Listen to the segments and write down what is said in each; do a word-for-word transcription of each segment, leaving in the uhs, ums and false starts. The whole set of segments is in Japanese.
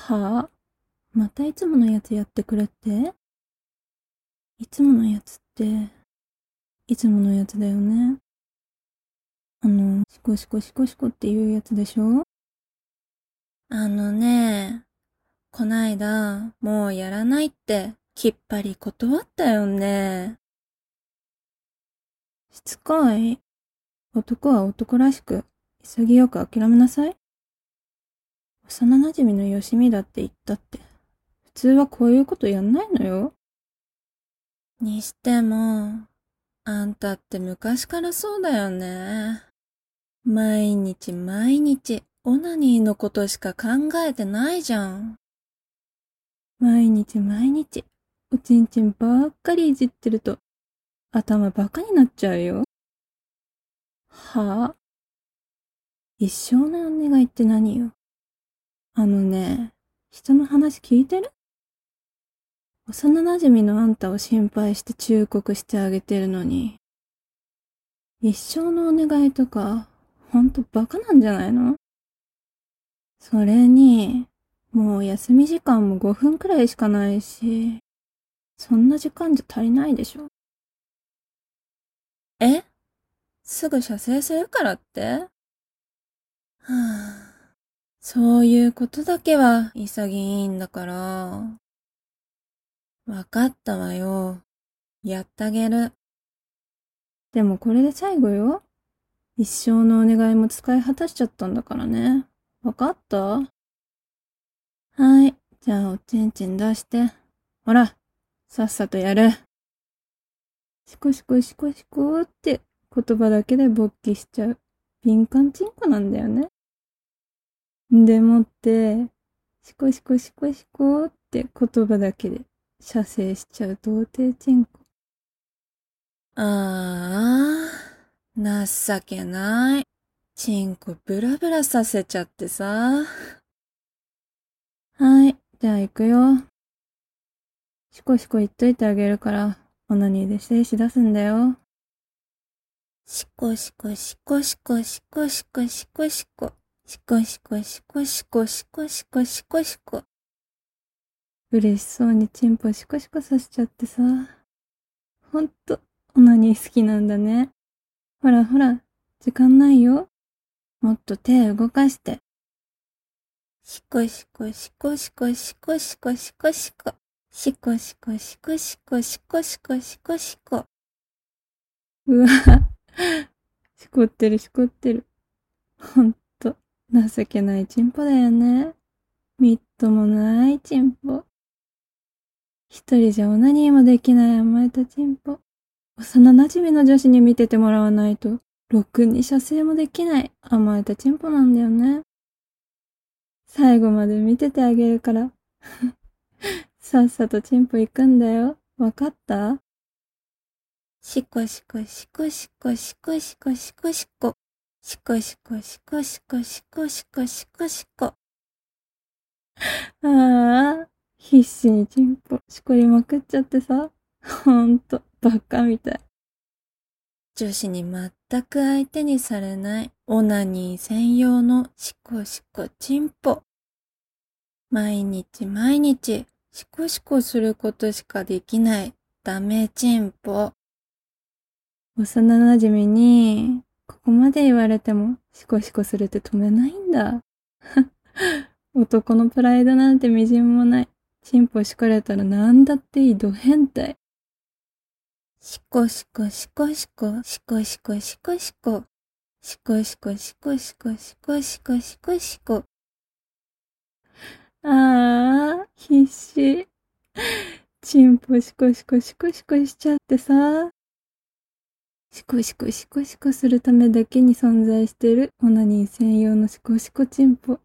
はぁ、またいつものやつやってくれって？いつものやつって、いつものやつだよね。あの、シコシコシコシコっていうやつでしょ？あのね、こないだ、もうやらないって、きっぱり断ったよね。しつこい。男は男らしく、潔く諦めなさい。幼馴染のよしみだって言ったって、普通はこういうことやんないのよ。にしても、あんたって昔からそうだよね。毎日毎日、オナニーのことしか考えてないじゃん。毎日毎日、おちんちんばっかりいじってると、頭バカになっちゃうよ。はぁ、一生のお願いって何よ。あのね、人の話聞いてる？幼馴染のあんたを心配して忠告してあげてるのに、一生のお願いとか、ほんとバカなんじゃないの？それに、もう休み時間もごふんくらいしかないし、そんな時間じゃ足りないでしょ。え？すぐ射精するからって？はぁ、そういうことだけは潔いんだから。わかったわよ。やってあげる。でもこれで最後よ。一生のお願いも使い果たしちゃったんだからね。わかった？はい。じゃあおちんちん出して。ほら、さっさとやる。シコシコシコシコって言葉だけで勃起しちゃう。敏感チンコなんだよね。でもって、シコシコシコシコって言葉だけで射精しちゃう童貞チンコ。ああ、情けない。チンコブラブラさせちゃってさ。はい、じゃあ行くよ。シコシコ言っといてあげるから、オナニーで精子出すんだよ。シコシコシコシコシコシコシコシコ。シコシコシコシコシコシコシコシコ。嬉しそうにチンポシコシコさせちゃってさ。ほんと、オナニー好きなんだね。ほらほら、時間ないよ。もっと手動かして。シコシコシコシコシコシコシコシコ。シコシコシコシコシコシコシコシコ。うわ、しこってるしこってる。ほんと、情けないチンポだよね。みっともないチンポ。一人じゃオナニーもできない甘えたチンポ。幼馴染の女子に見ててもらわないと、ろくに射精もできない甘えたチンポなんだよね。最後まで見ててあげるから。さっさとチンポ行くんだよ。わかった？シコシコシコシコシコシコシコシコ。シコシコシコシコシコシコシコシコ。ああ、必死にチンポしこりまくっちゃってさ。ほんと、バカみたい。女子に全く相手にされないオナニー専用のシコシコチンポ。毎日毎日シコシコすることしかできないダメチンポ。幼馴染に、ここまで言われてもシコシコするって止めないんだ。男のプライドなんてみじんもない。チンポしこれたらなんだっていいド変態。シコシコシコシコシコシコシコシコシコシコシコシコシコシコシコシコ。ああ、必死。チンポシコシコシコシコしちゃってさ。シコシコシコシコするためだけに存在してるオナニー専用のシコシコチンポ。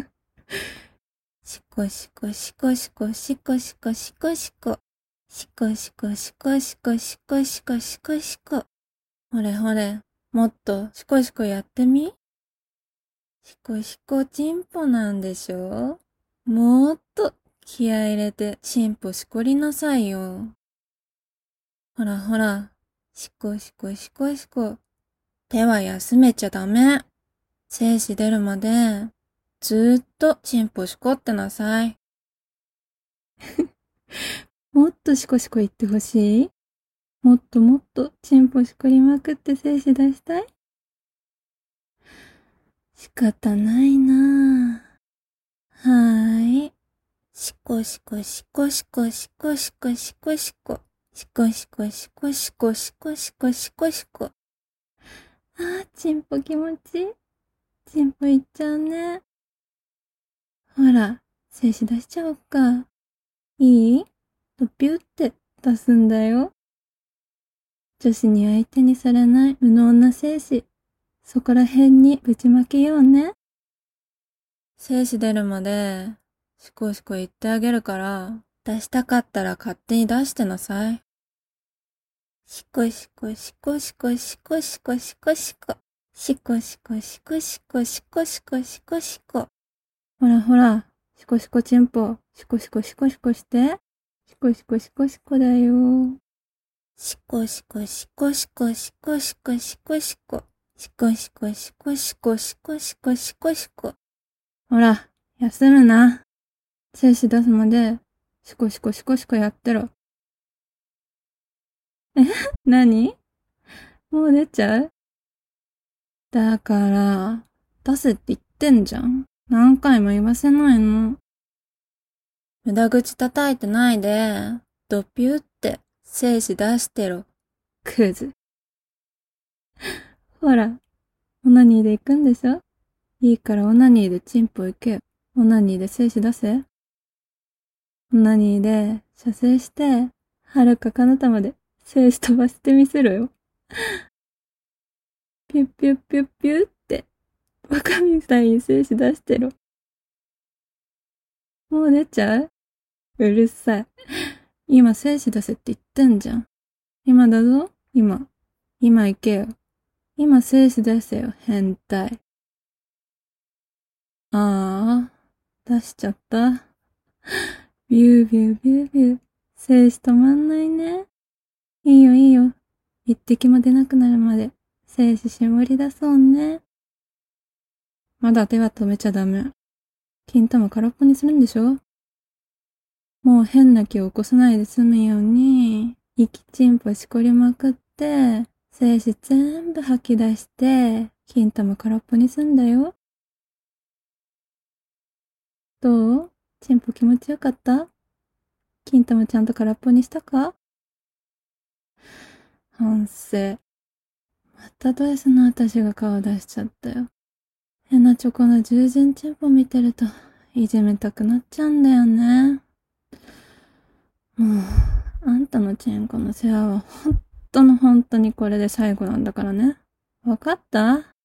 シコシコシコシコシコシコシコシコ。シコシコシコシコシコシコシコシコ。ほれほれ、もっとシコシコやってみ？シコシコチンポなんでしょ？もっと気合い入れてチンポしこりなさいよ。ほらほら、シコシコシコシコ。手は休めちゃダメ。精子出るまで、 ずーっとチンポしこってなさい。もっとしこしこ言ってほしい？もっともっとチンポしこりまくって精子出したい？仕方ないなぁ。はーい。しこしこしこしこしこしこしこしこ。しこしこしこしこしこしこしこしこ。あー、チンポ気持ちいい。チンポいっちゃうね。ほら、精子出しちゃおうか。いい？とピュって出すんだよ。女子に相手にされない無能な精子。そこら辺にぶちまけようね。精子出るまで、しこしこ言ってあげるから、出したかったら勝手に出してなさい。しこしこしこしこしこしこしこしこ。しこしこしこしこしこしこしこしこ。ほらほら、しこしこチンポ、しこしこしこしこして。しこしこしこしこだよ。しこしこしこしこしこしこしこしこ。しこしこしこしこしこしこしこしこ。ほら、休むな。精子出すまで、しこしこしこしこやってろ。え？何？もう出ちゃう？だから、出せって言ってんじゃん。何回も言わせないの。無駄口叩いてないで、ドピュって精子出してろ。クズ。ほら、オナニーで行くんでしょ？いいからオナニーでチンポ行けよ。オナニーで精子出せ。オナニーで射精して、遥か彼方まで精子飛ばしてみせろよ。ピュッピュッピュッピュッって、バカみたいに精子出してろ。もう出ちゃう？うるさい。今精子出せって言ってんじゃん。今だぞ？今。今行けよ。今精子出せよ、変態。ああ、出しちゃった。ビュービュービュービュー。精子止まんないね。いいよいいよ。一滴も出なくなるまで精子絞り出そうね。まだ手は止めちゃダメ。金玉空っぽにするんでしょ？もう変な気を起こさないで済むように、息チンポしこりまくって、精子全部吐き出して、金玉空っぽにすんだよ。どう？チンポ気持ちよかった？金玉ちゃんと空っぽにしたか？反省。またド S の私が顔出しちゃったよ。ヘナチョコの従順チンポ見てると、いじめたくなっちゃうんだよね。もう、あんたのチンコの世話は本当の本当にこれで最後なんだからね。わかった？